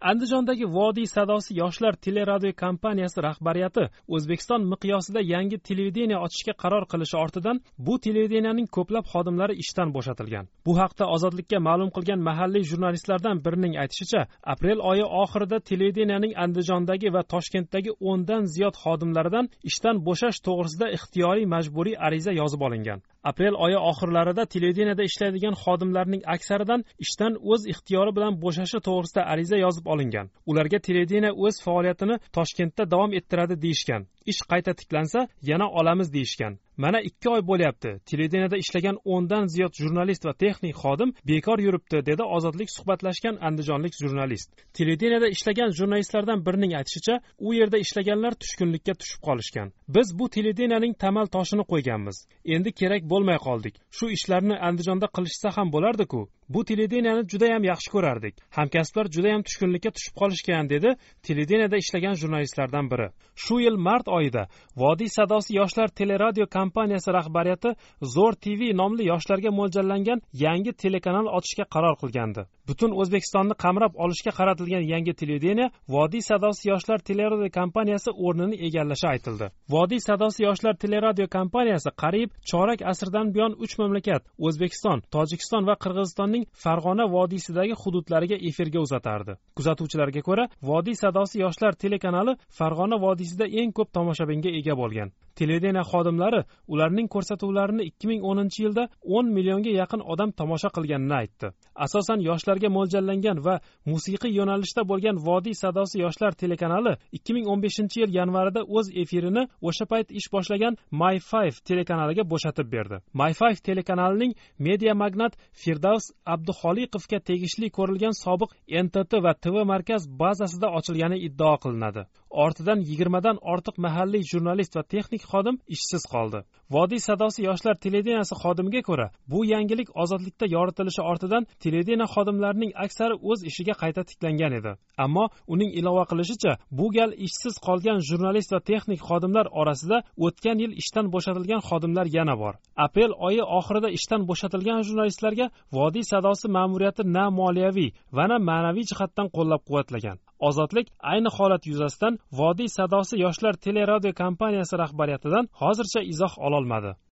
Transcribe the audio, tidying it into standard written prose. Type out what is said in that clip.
Andijondagi Vodiy sadosi yoshlar teleradio kompaniyasi rahbariyati O'zbekiston miqyosida yangi televideniya ochishga qaror qilishi ortidan bu televideniyaning ko'plab xodimlari ishdan bo'shatilgan. Bu haqda Ozodlikka ma'lum qilgan mahalliy jurnalistlardan birining aytishicha, aprel oyi oxirida televideniyaning Andijondagi va Toshkentdagi 10 dan ziyod xodimlaridan ishdan bo'shash to'g'risida ixtiyoriy majburiy ariza yozib olingan. Aprel oyi oxirlarida televideniyada ishlaydigan xodimlarning aksaridan ishdan o'z ixtiyori bilan bo'shashi to'g'risida ariza yozib olingan. Ularga televideniya o'z faoliyatini Toshkentda davom ettiradi deyishgan. Ish qayta tiklansa, yana olamiz deyishgan. Mana 2 oy bo'lyapti. Televideniyada ishlagan 10 dan ziyod jurnalist va texnik xodim bekor yuribdi, dedi Ozodlik suhbatlashgan andijonlik jurnalist. Televideniyada ishlagan jurnalistlardan birining aytishicha, u yerda ishlaganlar tushkunlikka tushib qolishgan. Biz bu televideniyaning tamal toshini qo'yganmiz. Endi kerak bo'lmay qoldik. Shu ishlarni Andijonda qilishsa ham bo'lardi-ku. Bu televideniyani juda ham yaxshi ko'rardik. Hamkasblar juda ham tushkunlikka tushib qolishgan, dedi televideniyada ishlagan jurnalistlardan biri. Shu yil mart oyida Vodiy sadosi yoshlar teleradio kompaniyasi rahbariyati Zo'r TV nomli yoshlarga mo'ljallangan yangi telekanal ochishga qaror qilgandi. Butun O'zbekistonni qamrab olishga qaratilgan yangi televideniya Vodiy sadosi yoshlar teleradio kompaniyasi o'rnini egallashi aytildi. Vodiy sadosi yoshlar teleradio kompaniyasi qariyb chorak asrdan buyon 3 mamlakat O'zbekiston, Tojikiston va Qirg'izistonning Farg'ona vodiysidagi hududlariga efirga uzatardi. Kuzatuvchilarga ko'ra, Vodiy sadosi yoshlar telekanali Farg'ona vodiysida eng ko'p tomoshabinga ega bo'lgan. Televideniya xodimlari ularning ko'rsatuvlarini 2010-yilda 10 millionga yaqin odam tomosha qilganini aytdi. Asosan yoshlarga mo'ljallangan va musiqiy yo'nalishda bo'lgan Vodiy sadosi yoshlar telekanali 2015-yil yanvarida o'z efirini o'sha payt ish boshlagan My5 telekanaliga bo'shatib berdi. My5 telekanalining media magnat Firdavs Abduxoliqovga tegishli ko'rilgan sobiq NTT va TV markaz bazasida ochilgani iddao qilinadi. Ortidan 20 dan ortiq mahalliy jurnalist va texnik xodim ishsiz qoldi. Vodiy sadosi yoshlar televideniyasi xodimiga ko'ra, bu yangilik Ozodlikda yoritilishi ortidan televideniya xodimlarining aksari o'z ishiga qayta tiklangan edi. Ammo uning ilova qilishicha, bu gal ishsiz qolgan jurnalist va texnik xodimlar orasida o'tgan yil ishdan bo'shatilgan xodimlar yana bor. Aprel oyi oxirida ishdan bo'shatilgan jurnalistlarga Vodiy sadosi ma'muriyati na moliyaviy va na ma'naviy jihatdan qo'llab-quvvatlagan. Ozodlik ayni holat yuzasidan Vodiy sadosi yoshlar teleradio kompaniyasi rahbariyatidan hozircha izoh ololmadi.